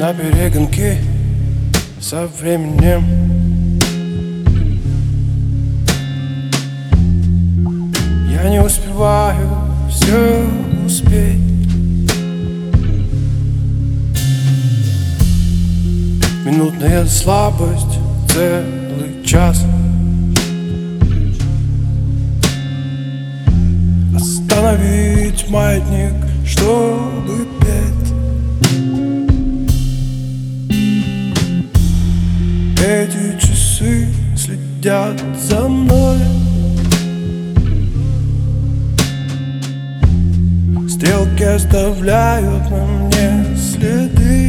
на перегонки со временем. Я не успеваю все успеть. Минутная слабость, целый час. Остановить маятник, чтобы петь. Эти часы следят за мной. Стрелки оставляют на мне следы.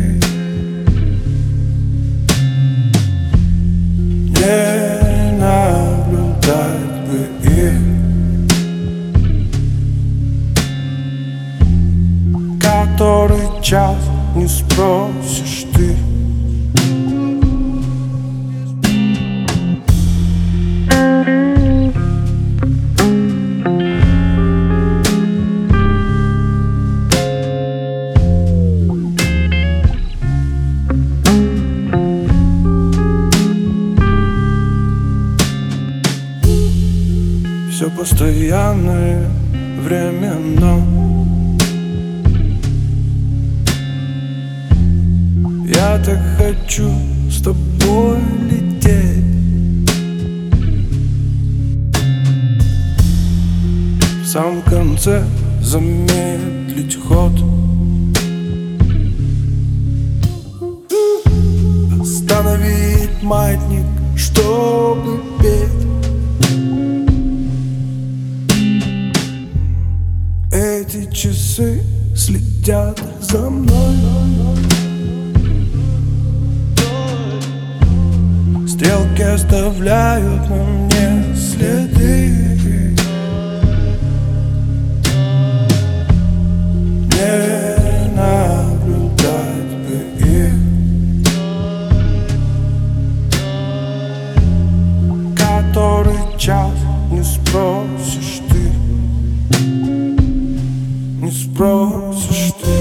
Не наблюдать бы их. Который час, не спросишь ты. Все постоянное, временно. Я так хочу с тобой лететь. В самом конце замедлить ход. Остановить маятник, чтобы петь. Эти часы следят за мной. Стрелки оставляют на мне следы. Не наблюдать бы их. Который час, не спросишь ты. Не спросишь ты.